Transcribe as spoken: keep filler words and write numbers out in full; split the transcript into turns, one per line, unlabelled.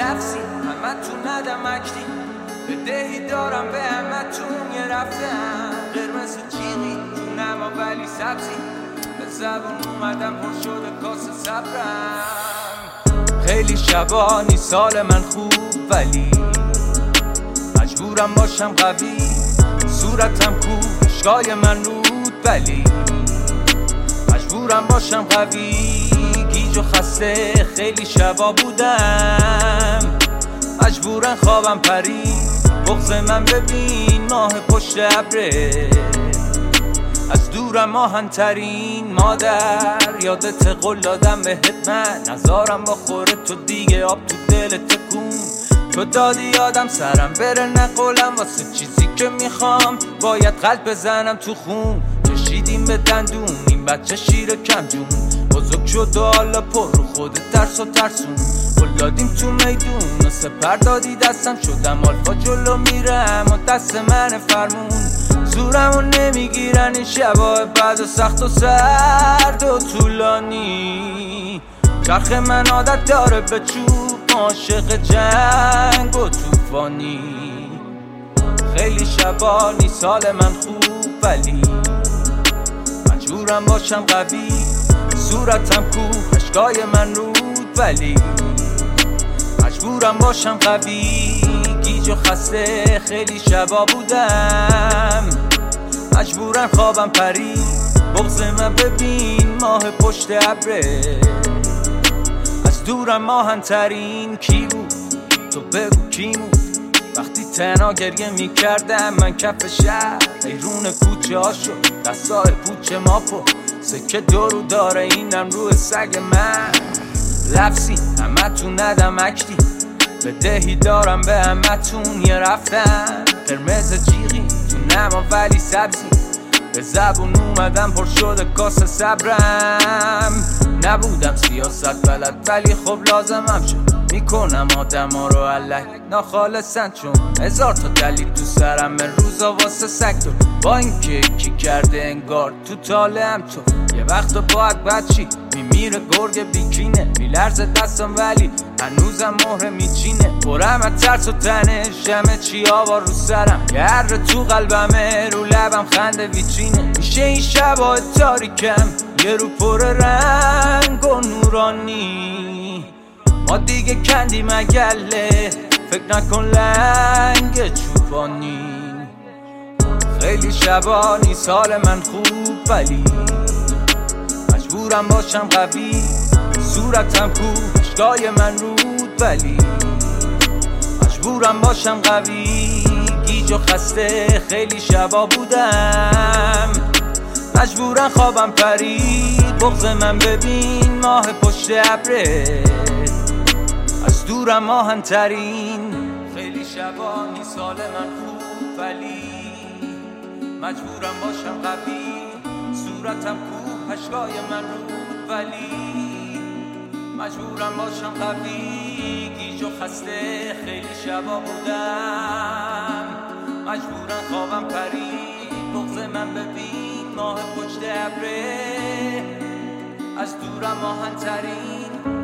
لفظی همه تو ندم اکتی بدهی دارم به همه تون یه رفتم قرمز جیغی تو نما ولی سبزی به زبون اومدم پر شده کاسه صبرم خیلی شبانی سال من خوب ولی مجبورم باشم قوی صورتم کو اشکای من رود ولی مجبورم باشم قوی گیج و خسته خیلی شبا بودم مجبورم خوابم پرید بغض من ببین ماه پشت ابره از دورم آهن‌ترین مادر یادت قول دادم بهت من نزارم با خوره تو دیگه آب تو دل تکون تو دادی یادم سرم بره نقولم واسه چیزی که میخوام باید قلب بزنم تو خون کشیدیم به دندون این بچه شیر کم جون بزرگ شد و حالا پر رو خود ترس و ترسون گل دادیم تو میدون و سپر دادی دستم شدم آلفا جلو میرم و دست من فرمون زورمو نمیگیرن این شبای بد و سخت و سرد و طولانی چرخ من عادت داره به چوب عاشق جنگ و توفانی خیلی شبانی سال من خوب ولی مجبورم باشم قوی صورتم کو اشکای من رود ولی مجبورم باشم قوی گیج و خسته خیلی شبا بودم مجبورم خوابم پرید بغض من ببین ماه پشت ابره از دورم آهن‌ترین کی بود تو بگو کی بود وقتی تنها گریه میکردم من کف شهر ایرون کوچه ها شد دستای پوچه ماپو سکه دورو داره اینم روی سگ من لفظی همه تو ندم اکتی بدهی دارم به همه تون یه رفتم قرمز جیغی تو نما ولی سبزی به زبون اومدم پر شده کاسه صبرم نبودم سیاست بلد ولی خب لازمم شد میکنم آدم ها رو علک ناخالصن چون هزار تا دلیل تو سرم روزا واسه سکتور با این که کی کرده انگار تو طالعم تو یه وقت باید بچی میمیره گرگ بیکینه میلرزه دستم ولی هنوزم مهره میچینه برم از ترس و تنش همه چی آوا رو سرم یه هر تو قلبمه رو لبم خنده ویترینه میشه این شبا تاریکم یه رو پر رنگ و نورانی ما دیگه کندیم اگله فکر نکن لنگ چوبانی خیلی شبانی سال من خوب ولی مجبورم باشم قوی صورتم کو اشکای من رود ولی مجبورم باشم قوی گیج و خسته خیلی شبا بودم مجبورم خوابم پرید بغض من ببین ماه پشت ابره از دورم آهن‌ترین خیلی شبانی سال من خوب ولی مجبورم باشم قوی صورتم کو اشکای من رود ولی مجبورم باشم قوی گیج و خسته خیلی شبا بودم مجبورم خوابم پرید بغض من ببین ماه پشت ابره از دورم آهن‌ترین